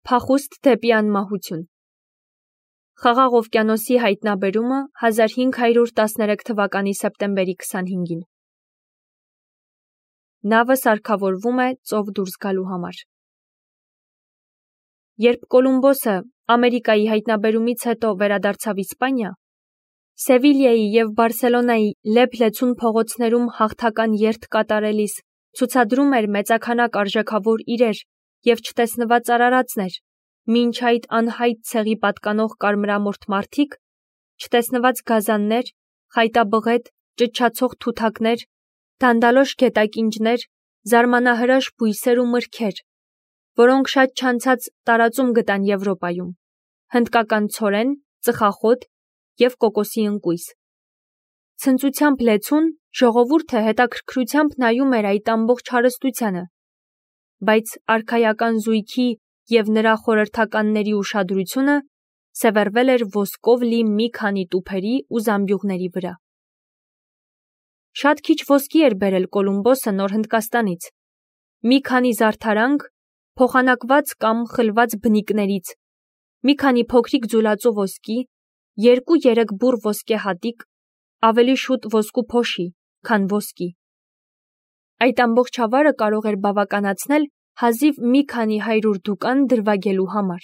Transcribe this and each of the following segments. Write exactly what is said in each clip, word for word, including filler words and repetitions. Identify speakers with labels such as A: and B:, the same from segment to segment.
A: Փախուստ դեպի անմահություն։ Խաղաղ օվկիանոսի հայտնաբերումը հազար հինգ հարյուր տասներեք թվականի սեպտեմբերի քսանհինգին։ Նավը սարքավորվում է ծով դուրս գալու համար։ Երբ Կոլումբոսը Ամերիկայի հայտնաբերումից հետո վերադարձավ Իսպանիա, Սևիլիայի և Բարսելոնայի լեփ-լեցուն փողոցներում հաղթական երթ կատարելիս ցուցադրում էր մեծաքանակ արժեքավոր իրեր և չտեսնված արարածներ, մինչ այդ անհայտ ցեղի պատկանող կարմրամորթ մարդիկ, չտեսնված գազաններ, խայտաբղետ, ճչացող թութակներ, դանդալոշ գետակինջներ, զարմանահրաշ բույսեր ու մրգեր, որոնք շատ չանցած տարածում գտան Եվրոպայում, հնդկական ցորեն, ծխախոտ և կոկոսի ընկույզ։ Ցնծությամբ լեցուն ժողովուրդը հետաքրքրությամբ նայում էր այդ ամբողջ հարստությանը, բայց արքայական զույգի և նրա խորհրդականների ուշադրությունը սևեռվել էր ոսկով լի մի քանի տուփերի ու զամբյուղների վրա։ Շատ քիչ ոսկի էր բերել Կոլումբոսը Նոր Հնդկաստանից, մի քանի զարդարանք փոխանակված կամ խլված բնիկներից, մի քանի փոքրիկ ձուլածու ոսկի, երկու-երեք բուռ ոսկե հատիկ, ավելի շուտ ոսկու փոշի, քան ոսկի։ Այդ ամբողջ ավարը կարող էր բավականացնել հազիվ մի քանի հարյուր դուկան դրվագելու համար։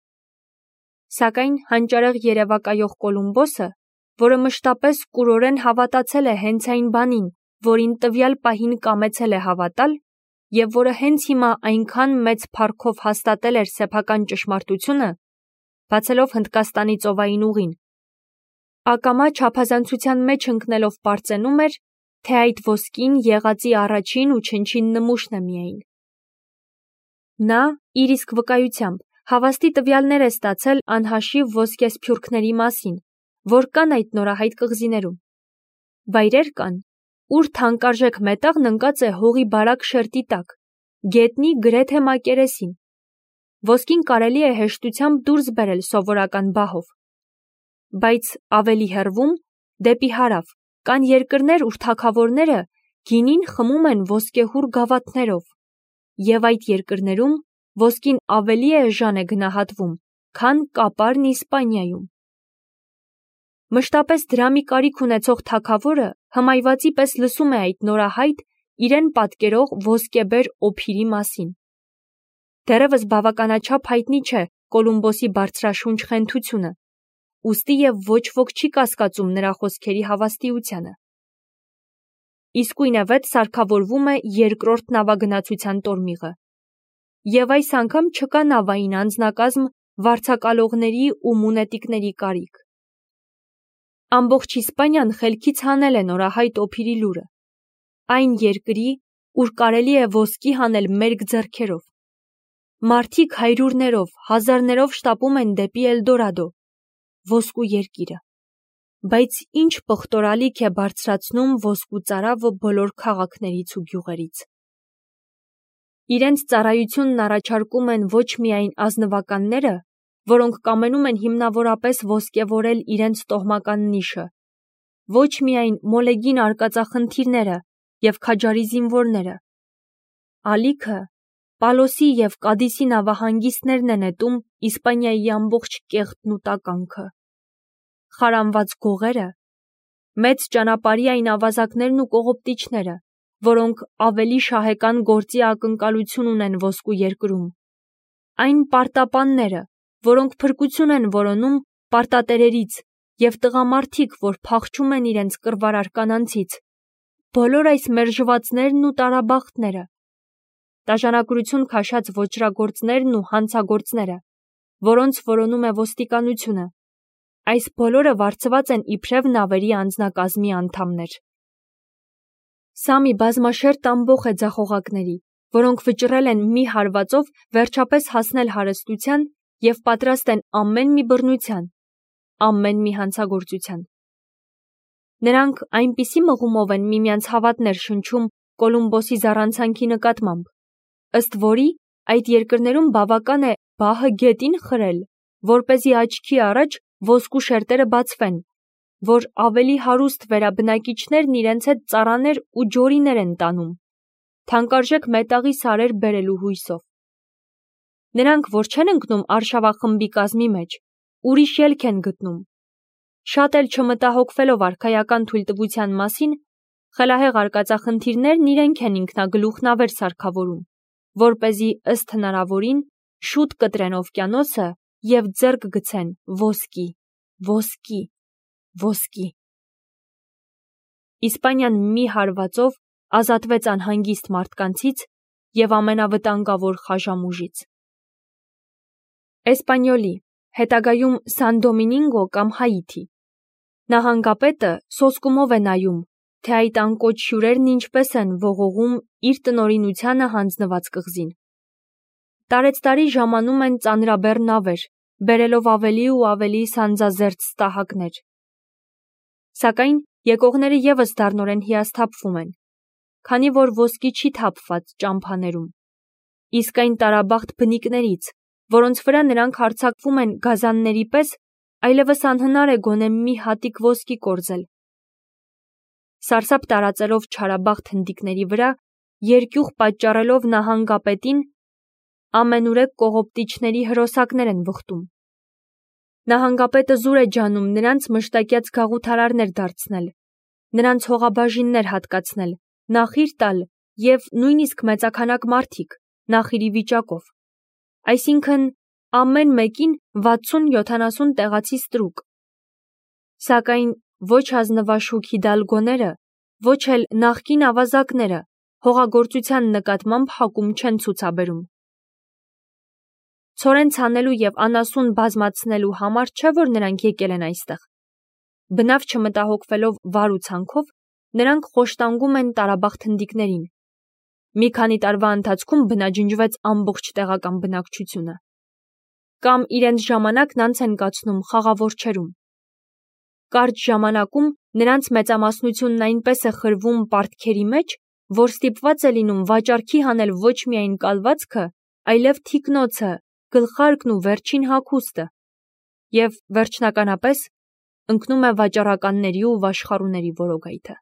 A: Սակայն հանճարեղ երևակայող Կոլումբոսը, որը մշտապես կուրորեն հավատացել է հենց այն բանին, որին տվյալ պահին կամեցել է հավատալ, և որը հենց հիմա այնքան մեծ փառքով հաստատել էր սեփական ճշմարտությունը, բացելով Հնդկաստանի ծովային ուղին, ակամա չափազանցության մեջ ընկնելով պարծենում էր, թե այդ ոսկին եղածի առաջին ու չնչին նմուշն է միայն։ Նա, իր իսկ վկայությամբ, հավաստի տվյալներ է ստացել անհաշիվ ոսկեսփյուրքների մասին, որ կան այդ նորահայտ կղզիներում։ Վայրեր կան, ուր թանկարժեք մետաղն ընկած է հողի բարակ շերտի տակ, գետնի գրեթե մակերեսին։ Ոսկին կարելի է հեշտությամբ դուրս բերել սովորական բահով։ Բայց ավելի հեռվում, դեպի հարավ, կան երկրներ, ուր թագավորները գինին խմում են ոսկեհուռ գավաթներով, և այդ երկրներում ոսկին ավելի էժան է գնահատվում, քան կապարն Իսպանիայում։ Մշտապես դրամի կարիք ունեցող թագավորը հմայվածի պես լսում է այդ նորահայտ, իրեն պատկերող ոսկեբեր օփիրի մասին։ Դեռևս բավականաչափ հայտնի չէ Կոլումբոսի բարձրաշունչ խենթությունը, ուստի և ոչ ոք չի կասկածում նրա խոսքերի հավաստիությանը։ Իսկույնևեթ սարքավորվում է երկրորդ նավագնացության տորմիղը, և այս անգամ չկա նավային անձնակազմ, վարձակալողների ու մունետիկների կարիք։ Ամբողջ Իսպանիան խելքից հանել է նորահայտ օփիրի լուրը, այն երկրի, ուր կարելի է ոսկի հանել մերկ ձեռքերով։ Մարդիկ հարյուրներով, հազարներով շտապում են դեպի Էլդորադո, ոսկու երկիրը։ Բայց ինչ պղտորալիք է բարձրացնում ոսկու ծարավը բոլոր քաղաքներից ու գյուղերից։ Իրենց ծառայությունն առաջարկում են ոչ միայն ազնվականները, որոնք կամենում են հիմնավորապես ոսկեվորել իրենց տոհմական նիշը, ոչ միայն մոլեգին արկածախնդիրները և քաջարի զինվորները։ Ալիքը Պալոսի և Կադիսի նավահանգիստներն են նետում Իսպանիայի ամբողջ կեղտն ու տականքը։ Խարանված գողերը, մեծ ճանապարհային ավազակներն ու կողոպտիչները, որոնք ավելի շահեկան գործի ակնկալություն ունեն ոսկու երկրում, այն պարտապանները, որոնք փրկություն են որոնում պարտատերերից, և տղամարդիկ, որ փախչում են իրենց կռվարար կանանցից, բոլոր այս մերժվածներն ու տարաբախտները, դաժանակրություն քաշած ոճրագործներն ու հանցագործները, որոնց որոնում է ոստիկանությունը, այս բոլորը վարձված են իբրև նավերի անձնակազմի անդամներ։ Սա մի բազմաշերտ ամբոխ է ձախողակների, որոնք վճռել են մի հարվածով վերջապես հասնել հարստության և պատրաստ են ամեն մի բռնության, ամեն մի հանցագործության։ Նրանք այնպիսի մղումով են միմյանց հավատներ շնչում Կոլումբոսի զառանցանքի նկատմամբ, ըստ որի այդ երկրներում բավական է բահը գետին խրել, որպեսզի աչքի առաջ ոսկու շերտերը բացվեն, որ ավելի հարուստ վերաբնակիչներն իրենց հետ ծառաներ ու ջորիներ են տանում, թանկարժեք մետաղի սարեր բերելու հույսով։ Նրանք, որ չեն ընկնում արշավախմբի կազմի մեջ, ուրիշ ելք են գտնում։ Շատ էլ չմտահոգվելով արքայական թույլտվության մասին, խելահեղ արկածախնդիրներն իրենք են ինքնագլուխնավեր սարքավորում, որպեսզի ըստ հնարավորին շուտ կտրեն օվկիանոսը և ձեռք գցեն ոսկի, ոսկի, ոսկի։ Իսպանիան մի հարվածով ազատվեց անհանգիստ մարդկանցից և ամենավտանգավոր խաժամուժից։ Էսպանյոլի, հետագայում Սան Դոմինգո կամ Հայիթի։ Նահանգապետը սոսկումով է նայում, թե այդ անկոչ հյուրերն ինչպես են ողողում իր տնօրինությանը հանձնված կղզին։ Տարեցտարի ժամանում են ծանրաբեռ նավեր, բերելով ավելի ու ավելի սանձազերծ ստահակներ։ Սակայն եկողները ևս դառնորեն հիասթափվում են, քանի որ ոսկի չի թափված ճամփաներում։ Իսկ այն տարաբախտ բնիկներից, որոնց վրա նրանք հարձակվում են գազանների պես, այլևս անհնար է գոնե մի հատիկ ոսկի կորզել։ Սարսափ տարածելով չարաբախտ հնդիկների վրա, երկյուղ պատճառելով նահանգապետին, ամենուրեք կողոպտիչների հրոսակներ են վխտում։ Նահանգապետը զուր է ջանում նրանց մշտակյաց գաղութարարներ դարձնել, նրանց հողաբաժիններ հատկացնել, նախիր տալ և նույնիսկ մեծաքանակ մարդիկ, նախիրի վիճակով, այսինքն ամեն մեկին վաթսուն-յոթանասուն տեղացի ստրուկ։ Սակայն ոչ ազնվաշուք հիդալգոները, ոչ էլ նախկին ավազակները հողագործության նկատմամբ հակում չեն ցուցաբերում։ Ցորեն ցանելու և անասուն բազմացնելու համար չէ, որ նրանք եկել են այստեղ։ Բնավ չմտահոգվելով վար ու ցանքով, նրանք խոշտանգում են տարաբախտ հնդիկներին։ Մի քանի տարվա ընթացքում բնաջնջվեց ամբողջ տեղական բնակչությունը։ Կամ իրենց ժամանակն անց են կացնում խաղավորչերում։ Կարճ ժամանակում նրանց մեծամասնությունն այնպես է խրվում պարտքերի մեջ, որ ստիպված է լինում վաճառքի հանել ոչ միայն կալվածքը, այլև թիկնոցը, գլխարկն ու վերջին հագուստը, և վերջնականապես ընկնում է վաճառականների ու վաշխառուների որոգայթը։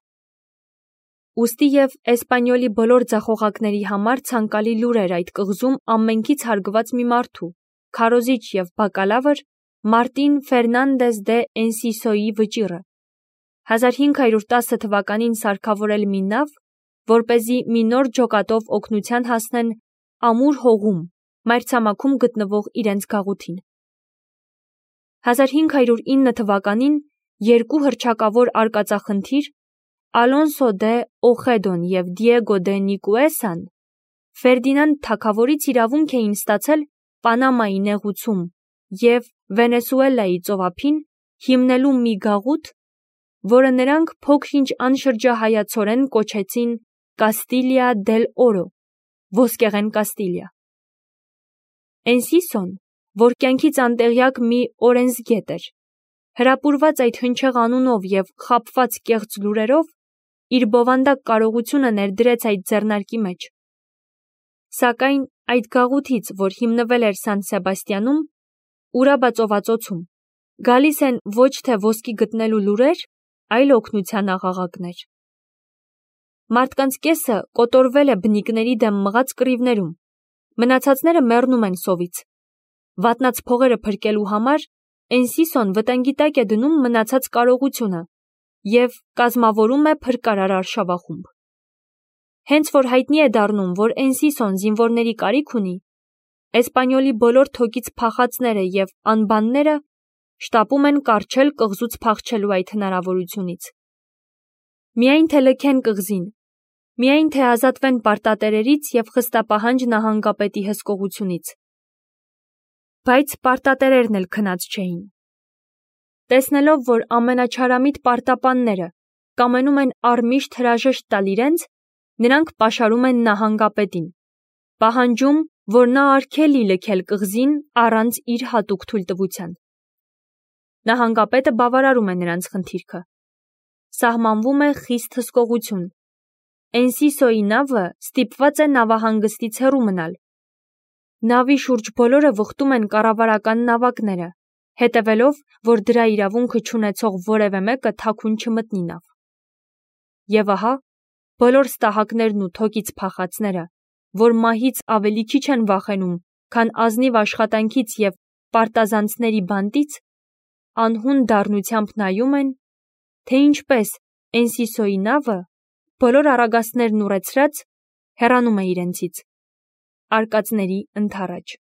A: Ուստի և Էսպանյոլի բոլոր ձախողակների համար ցանկալի լուր էր այդ կղզում ամենքից հարգված մի մարդու, քարոզիչ և բակալավր Մարտին Ֆերնանդես դե Էնսիսոյի վճիռը, հազար հինգ հարյուր տասը թվականին սարքավորել մի նավ, որպեսզի մի նոր ջոկատով օգնության հասնեն Ամուր հողում, մայրցամաքում գտնվող իրենց գաղութին։ հազար հինգ հարյուր ինը թվականին երկու հռչակավոր արկածախնդիր Ալոնսո դե Օխեդոն և Դիեգո դե Նիկուեսան Ֆերդինանդ թագավորից իրավունք էին ստացել Պանամայի նեղուցում և Վենեսուելայի ծովափին հիմնելու մի գաղութ, որը նրանք փոքր-ինչ անշրջահայացորեն կոչեցին Կաստիլիա դել Օրո, ոսկեղեն Կաստիլիա։ Էնսիսոն, որ կյանքից անտեղյակ մի օրենսգետ էր, հրապուրված այդ հնչեղ անունով և խաբված կեղծ լուրերով, իր բովանդակ կարողությունը ներդրեց այդ ձեռնարկի մեջ։ Սակայն այդ գաղութից, որ հիմնվել էր Սան Սեբաստիանում, Ուրաբա ծովածոցում, գալիս են ոչ թե ոսկի գտնելու լուրեր, այլ օգնության աղաղակներ։ Մարդկանց կեսը կոտորվել է բնիկների դեմ մղած կռիվներում, մնացածները մեռնում են սովից։ Վատնած փողերը փրկելու համար Էնսիսոն վտանգի տակ է դնում մնացած կարողությունը և կազմավորում է փրկարար արշավախումբ։ Հենց որ հայտնի է դառնում, որ Էնսիսոն զինվորների կարիք ունի, Էսպանյոլի բոլոր թոկից փախածները և անբանները շտապում են կառչել կղզուց փախչելու այդ հնարավորությունից։ Միայն թե լքեն կղզին, միայն թե ազատվեն պարտատերերից և խստապահանջ նահանգապետի հսկողությունից։ Բայց պարտատերերն էլ քնած չէին։ Տեսնելով, որ ամենաչարամիտ պարտապանները կամենում են առմիշտ հրաժեշտ տալ իրենց, նրանք պաշարում են նահանգապետին, պահանջում, որ նա արգելի լքել կղզին առանց իր հատուկ թույլտվության։ Նահանգապետը բավարարում է նրանց խնդիրքը։ Սահմանվում է խիստ հսկողություն։ Էնսիսոյի նավը ստիպված է նավահանգստից հեռու մնալ։ Նավի շուրջ բոլորը վխտում են կառավարական նավակները, հետևելով, որ դրա իրավունքը չունեցող որևէ մեկը թաքուն չմտնի նավ։ Եվ ահա, բոլոր ստահակներն ու թոկից փախածները, որ մահից ավելի քիչ են վախենում, քան ազնիվ աշխատանքից և պարտազանցների բանտից, անհուն դառնությամբ նայում են, թե ինչպես Էնսիսոյի նավը, բոլոր առագաստներն ուռեցրած, հեռանում է իրենցից, արկածների ընդառաջ։